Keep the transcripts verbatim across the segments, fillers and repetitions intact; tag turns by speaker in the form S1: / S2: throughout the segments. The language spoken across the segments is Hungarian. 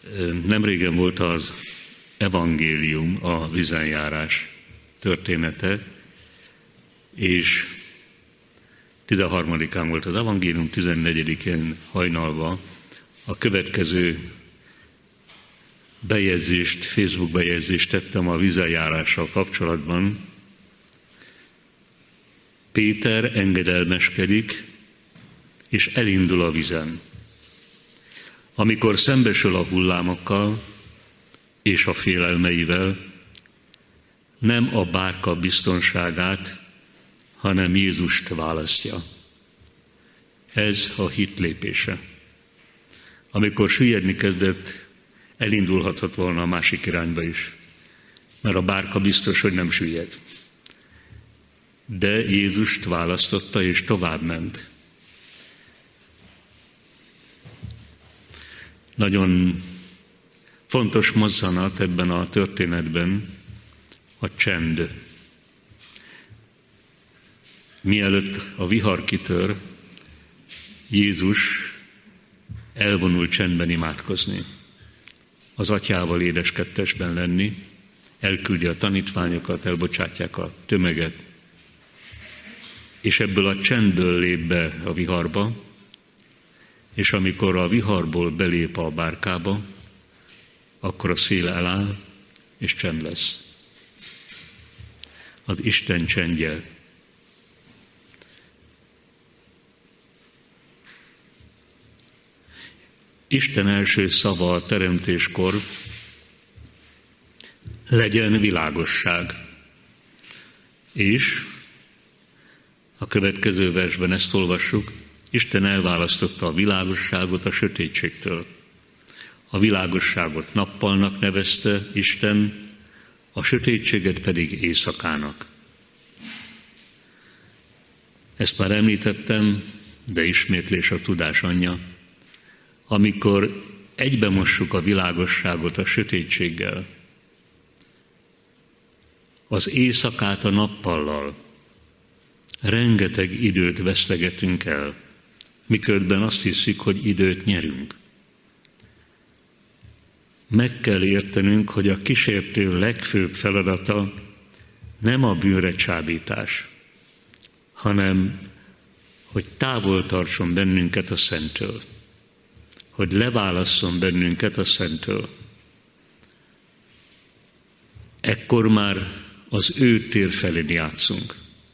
S1: Nem régen volt az evangélium, a vízenjárás története, és tizenharmadikán volt az evangélium, tizennegyedikén hajnalva a következő bejegyzést, Facebook bejegyzést tettem a vízenjárással kapcsolatban. Péter engedelmeskedik, és elindul a vízen. Amikor szembesül a hullámokkal és a félelmeivel, nem a bárka biztonságát, hanem Jézust választja. Ez a hit lépése. Amikor süllyedni kezdett, elindulhatott volna a másik irányba is, mert a bárka biztos, hogy nem süllyed. De Jézust választotta, és tovább ment. Nagyon fontos mozzanat ebben a történetben a csend. Mielőtt a vihar kitör, Jézus elvonul csendben imádkozni, az atyával édeskettesben lenni, elküldi a tanítványokat, elbocsátják a tömeget, és ebből a csendből lép be a viharba, és amikor a viharból belép a bárkába, akkor a szél eláll, és csend lesz. Az Isten csendje. Isten első szava a teremtéskor: legyen világosság. És a következő versben ezt olvassuk: Isten elválasztotta a világosságot a sötétségtől. A világosságot nappalnak nevezte Isten, a sötétséget pedig éjszakának. Ezt már említettem, de ismétlés a tudás anyja. Amikor egybemossuk a világosságot a sötétséggel, az éjszakát a nappallal, rengeteg időt vesztegetünk el, miközben azt hiszük, hogy időt nyerünk. Meg kell értenünk, hogy a kísértő legfőbb feladata nem a bűnre csábítás, hanem hogy távol tartson bennünket a Szenttől, hogy leválasszon bennünket a Szenttől. Ekkor már az ő tér felén játszunk.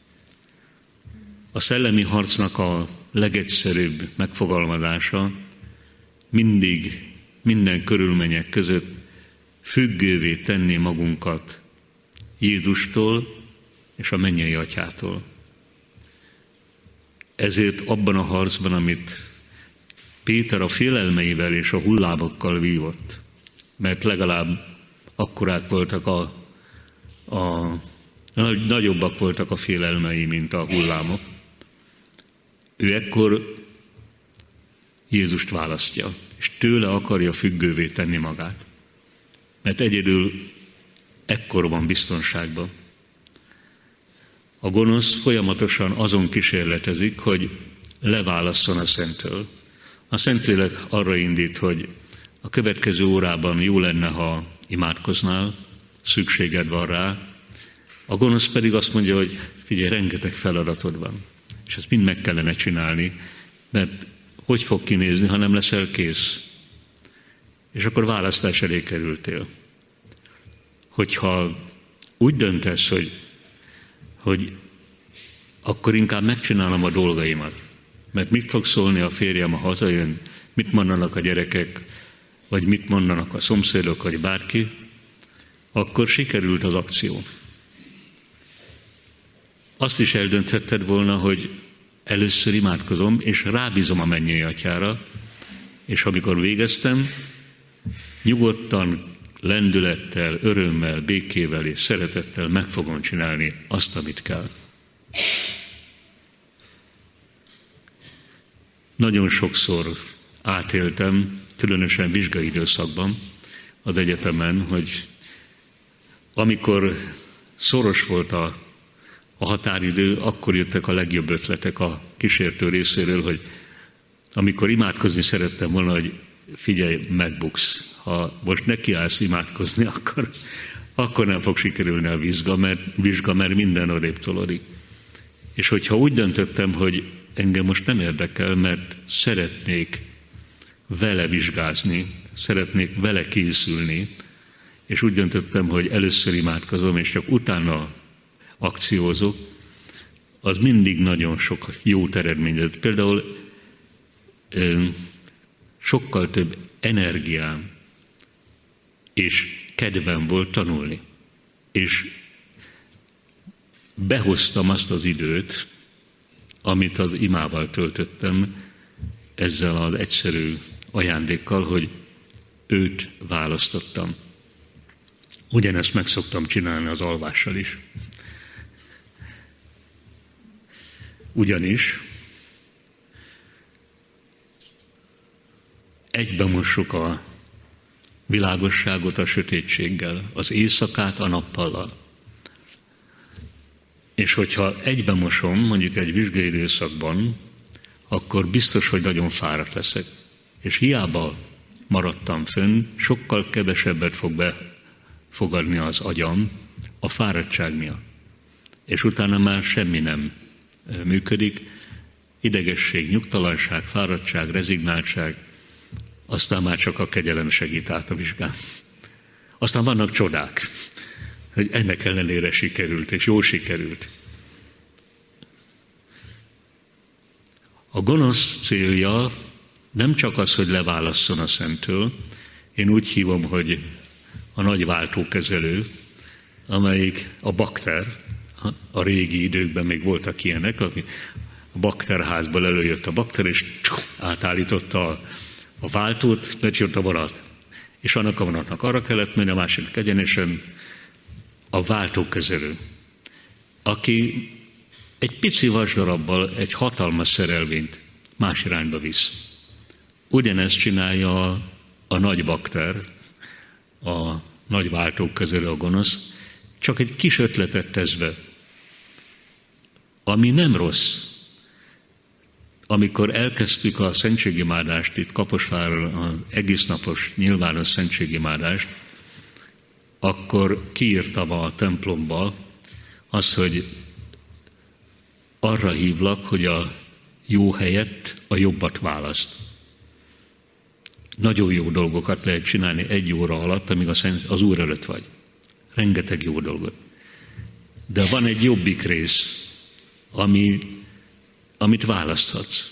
S1: A szellemi harcnak a legegyszerűbb megfogalmazása mindig, minden körülmények között függővé tenni magunkat Jézustól és a mennyei Atyától. Ezért abban a harcban, amit Péter a félelmeivel és a hullámokkal vívott, mert legalább akkorák voltak a, a nagyobbak voltak a félelmei, mint a hullámok, ő ekkor Jézust választja, és tőle akarja függővé tenni magát. Mert egyedül ekkor van biztonságban. A gonosz folyamatosan azon kísérletezik, hogy leválasszon a Szenttől. A Szentlélek arra indít, hogy a következő órában jó lenne, ha imádkoznál, szükséged van rá. A gonosz pedig azt mondja, hogy figyelj, rengeteg feladatod van, és ezt mind meg kellene csinálni, mert hogy fog kinézni, ha nem leszel kész? És akkor választás elé kerültél. Hogyha úgy döntesz, hogy, hogy akkor inkább megcsinálom a dolgaimat, mert mit fog szólni a férjem, ha hazajön, mit mondanak a gyerekek, vagy mit mondanak a szomszédok, vagy bárki, akkor sikerült az akció. Azt is eldönthetted volna, hogy először imádkozom, és rábízom a mennyei Atyára, és amikor végeztem, nyugodtan, lendülettel, örömmel, békével és szeretettel meg fogom csinálni azt, amit kell. Nagyon sokszor átéltem, különösen vizsgai időszakban az egyetemen, hogy amikor szoros volt a, a határidő, akkor jöttek a legjobb ötletek a kísértő részéről, hogy amikor imádkozni szerettem volna, hogy figyelj, megbuksz. Ha most nekiállsz imádkozni, akkor, akkor nem fog sikerülni a vizsga, mert, vizsga, mert minden odébb tolodik. És hogyha úgy döntöttem, hogy engem most nem érdekel, mert szeretnék vele vizsgázni, szeretnék vele készülni, és úgy döntöttem, hogy először imádkozom, és csak utána akciózok, az mindig nagyon sok jó eredményet. Például sokkal több energiám és kedvem volt tanulni. És behoztam azt az időt, amit az imával töltöttem, ezzel az egyszerű ajándékkal, hogy őt választottam. Ugyanezt meg szoktam csinálni az alvással is. Ugyanis egybemossuk a világosságot a sötétséggel, az éjszakát a nappallal. És hogyha egybemosom, mondjuk egy vizsgai időszakban, akkor biztos, hogy nagyon fáradt leszek. És hiába maradtam fönn, sokkal kevesebbet fog befogadni az agyam a fáradtság miatt. És utána már semmi nem működik, idegesség, nyugtalanság, fáradtság, rezignáltság, aztán már csak a kegyelem segít át a vizsgán. Aztán vannak csodák, hogy ennek ellenére sikerült, és jól sikerült. A gonosz célja nem csak az, hogy leválasszon a Szenttől, én úgy hívom, hogy a nagy váltókezelő, amelyik a bakter, a régi időkben még voltak ilyenek, aki a bakterházból előjött a bakter, és átállította a, a váltót, mert jött a vonat. És annak a vonatnak arra kellett menni, a másiknak egyenesen a váltókezelő, aki egy pici vasdarabbal egy hatalmas szerelvényt más irányba visz. Ugyanezt csinálja a, a nagy bakter, a nagy váltókezelő, a gonosz, csak egy kis ötletet tesz be, ami nem rossz. Amikor elkezdtük a szentségimádást itt Kaposváron, az egész napos nyilvános szentségimádást, akkor kiírtam a templomba azt, hogy arra hívlak, hogy a jó helyett a jobbat választ. Nagyon jó dolgokat lehet csinálni egy óra alatt, amíg az Úr előtt vagy. Rengeteg jó dolgot. De van egy jobbik rész, ami, amit választhatsz.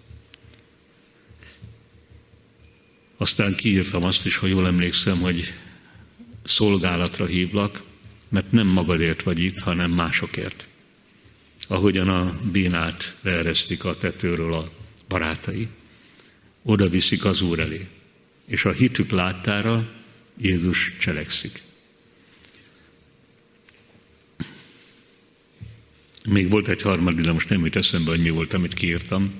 S1: Aztán kiírtam azt is, ha jól emlékszem, hogy szolgálatra hívlak, mert nem magadért vagy itt, hanem másokért. Ahogyan a bénát leeresztik a tetőről a barátai, oda viszik az Úr elé. És a hitük láttára Jézus cselekszik. Még volt egy harmadik, de most nem jut eszembe, hogy mi volt, amit kiírtam.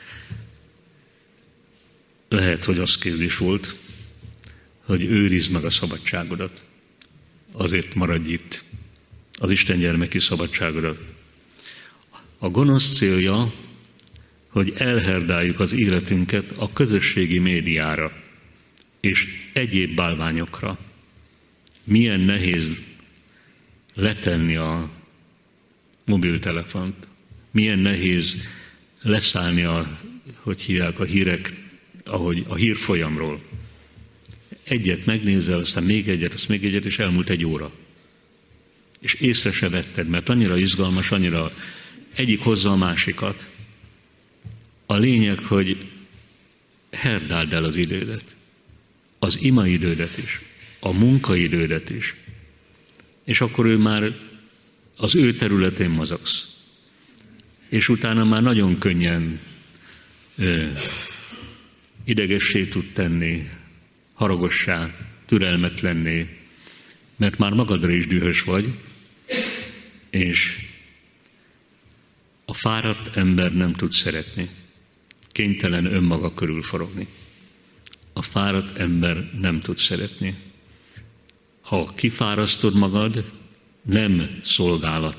S1: Lehet, hogy az kérdés volt, hogy őrizd meg a szabadságodat. Azért maradj itt, az Isten gyermeki szabadságodat. A gonosz célja, hogy elherdáljuk az életünket a közösségi médiára és egyéb bálványokra. Milyen nehéz letenni a mobiltelefont, milyen nehéz leszállni a, hogy hívják, a hírek, ahogy a hírfolyamról. Egyet megnézel, aztán még egyet, aztán még egyet, és elmúlt egy óra. És észre se vetted, mert annyira izgalmas, annyira egyik hozza a másikat. A lényeg, hogy herdáld el az idődet. Az imaidődet is. A munkaidődet is. És akkor ő már az ő területén mozogsz. És utána már nagyon könnyen ö, idegessé tud tenni, haragossá, türelmetlenné, mert már magadra is dühös vagy, és a fáradt ember nem tud szeretni. Kénytelen önmaga körül forogni. A fáradt ember nem tud szeretni. Ha kifárasztod magad, nem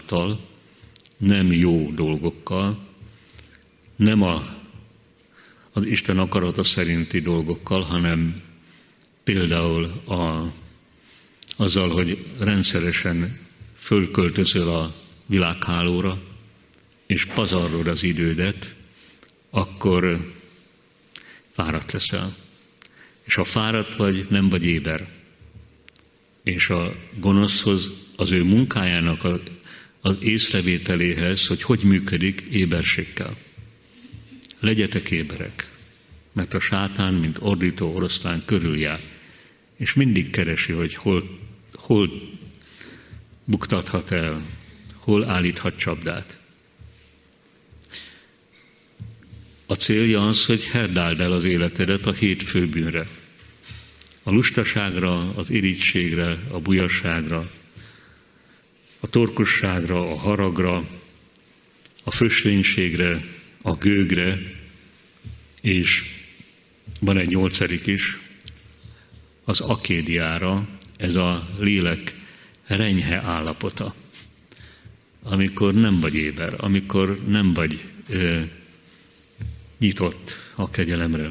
S1: szolgálattal, nem jó dolgokkal, nem a, az Isten akarata szerinti dolgokkal, hanem például a, azzal, hogy rendszeresen fölköltözöl a világhálóra, és pazarlod az idődet, akkor fáradt leszel. És ha fáradt vagy, nem vagy éber. És a gonoszhoz, az ő munkájának a, az észrevételéhez, hogy hogy működik, éberség kell. Legyetek éberek, mert a sátán, mint ordító oroszlán körüljár, és mindig keresi, hogy hol, hol buktathat el, hol állíthat csapdát. A célja az, hogy herdáld el az életedet a hét főbűnre. A lustaságra, az irigységre, a bujaságra, a torkosságra, a haragra, a fösvénységre, a gőgre, és van egy nyolcadik is, az akédiára, ez a lélek renyhe állapota. Amikor nem vagy éber, amikor nem vagy ö, nyitott a kegyelemre.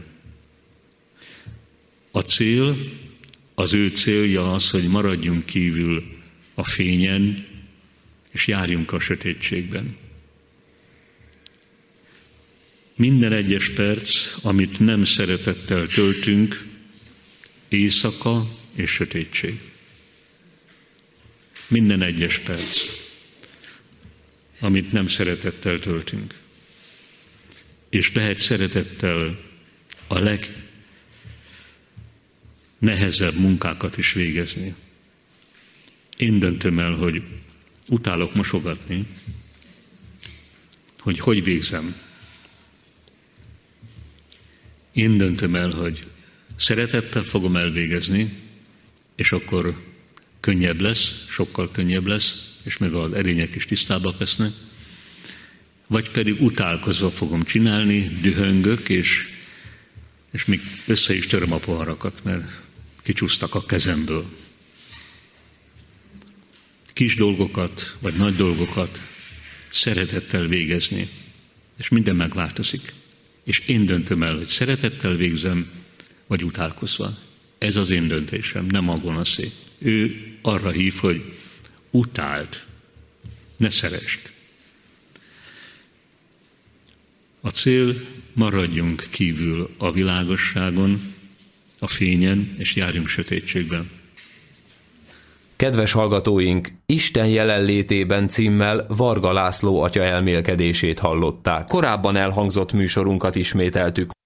S1: A cél, az ő célja az, hogy maradjunk kívül a fényen, és járjunk a sötétségben. Minden egyes perc, amit nem szeretettel töltünk, éjszaka és sötétség. Minden egyes perc, amit nem szeretettel töltünk. És lehet szeretettel a legnehezebb munkákat is végezni. Én döntöm el, hogy utálok mosogatni, hogy hogy végzem. Én döntöm el, hogy szeretettel fogom elvégezni, és akkor könnyebb lesz, sokkal könnyebb lesz, és meg az erények is tisztábbak lesznek. Vagy pedig utálkozva fogom csinálni, dühöngök, és, és még össze is töröm a poharakat, mert kicsúsztak a kezemből. Kis dolgokat, vagy nagy dolgokat szeretettel végezni, és minden megváltozik. És én döntöm el, hogy szeretettel végzem, vagy utálkozva. Ez az én döntésem, nem a gonoszé. Ő arra hív, hogy utáld, ne szeresd. A cél, maradjunk kívül a világosságon, a fényen, és járjunk sötétségben.
S2: Kedves hallgatóink, Isten jelenlétében címmel Varga László atya elmélkedését hallották. Korábban elhangzott műsorunkat ismételtük.